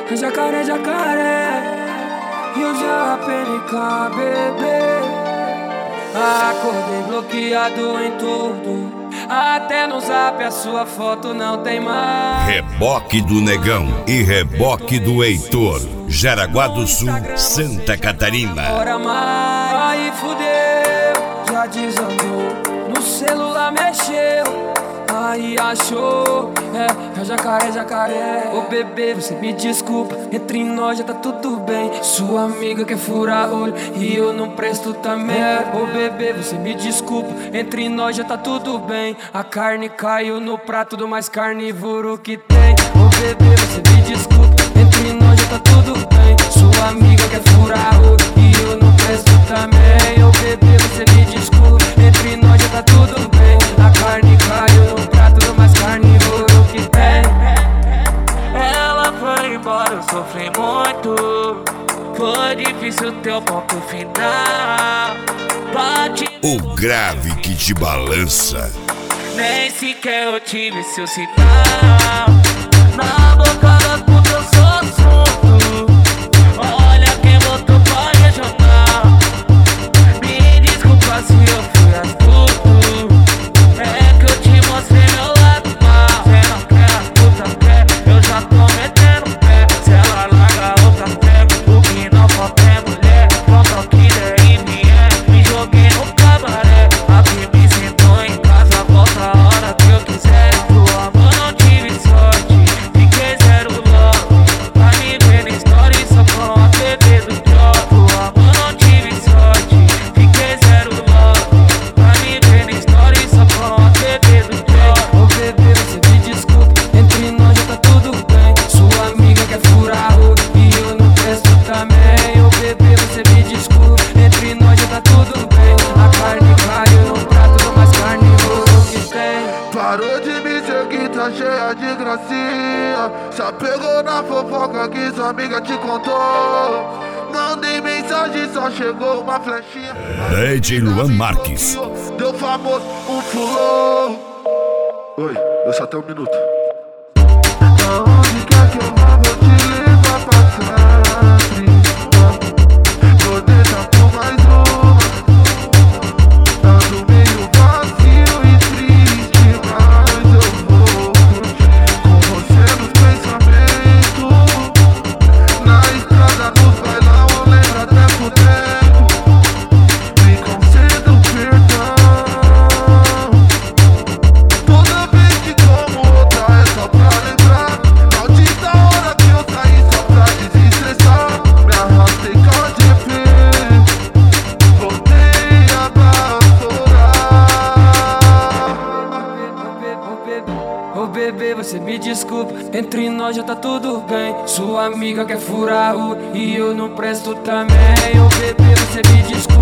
jacaré, jacaré. E eu já PNK, bebê. Acordei bloqueado em tudo, até no zap a sua foto não tem mais. Reboque do Negão e reboque do Heitor, Jaraguá do Sul, Santa Catarina. Ora mais, aí fudeu, já desandou, no celular mexeu, aí achou, é jacaré, jacaré. Ô bebê, você me desculpa, entre nós já tá tudo bem. Sua amiga quer furar olho e eu não presto também. Ô bebê, você me desculpa, entre nós já tá tudo bem. A carne caiu no prato do mais carnívoro que tem. Ô bebê, você me desculpa, entre nós já tá tudo bem. Sua amiga quer furar olho e eu não presto também. Ô bebê, você me desculpa, entre nós já tá tudo bem. A carne caiu no prato do mais carnívoro que tem. Ela foi embora, eu sofri muito. Foi difícil teu ponto final. Bate O grave que te balança. nem sequer eu tive seu sinal. Na boca das putas eu sou assunto. Olha quem botou pra regional. Me desculpa se eu fui astuto. É que eu te mostrei meu lado mal. Cê não quer, a puta quer, eu já tô metendo pé. Se ela larga outra pega, o que não falta é mulher. Pronto ao que der e vier, me joguei no cabaré. Aqui me sinto em casa, volta a hora que eu quiser. Pro amor não tive sorte, fiquei zero logo. Pra me ver na história e só com a TV do jogo. Pro amor não tive sorte, fiquei zero logo. Pra me ver na história e só com a TV do jogo. Ô bebê, você me desculpa, entre nós já tá tudo bem. Sua amiga quer furar o e eu não presto também. Ô bebê, você me desculpa, entre nós já tá tudo bem. A carne caiu no prato do mais carnívoro que tem. Parou de me seguir, tá cheia de gracinha. Já pegou na fofoca que sua amiga te contou. Mandei mensagem, só chegou uma flechinha. DJ Luan Marques. Deu famoso, fulô. Oi, eu só tenho um minuto. Aonde quer que eu vá, vou te levar pra sempre. Vou deixar por mais uma. Ando meio vazio e triste, mas eu vou curtir com você nos pensamentos. Na estrada, nos bailão, eu lembro até pro tempo. Me concedo perdão. Toda vez que como outra é só pra lembrar. Maldita hora que eu saí só pra desestressar. Me arrastei com a GP, voltei a Ô bebê, você me desculpa, entre nós já tá tudo bem. Sua amiga quer furar o e eu não presto também. Ô bebê, você me desculpa,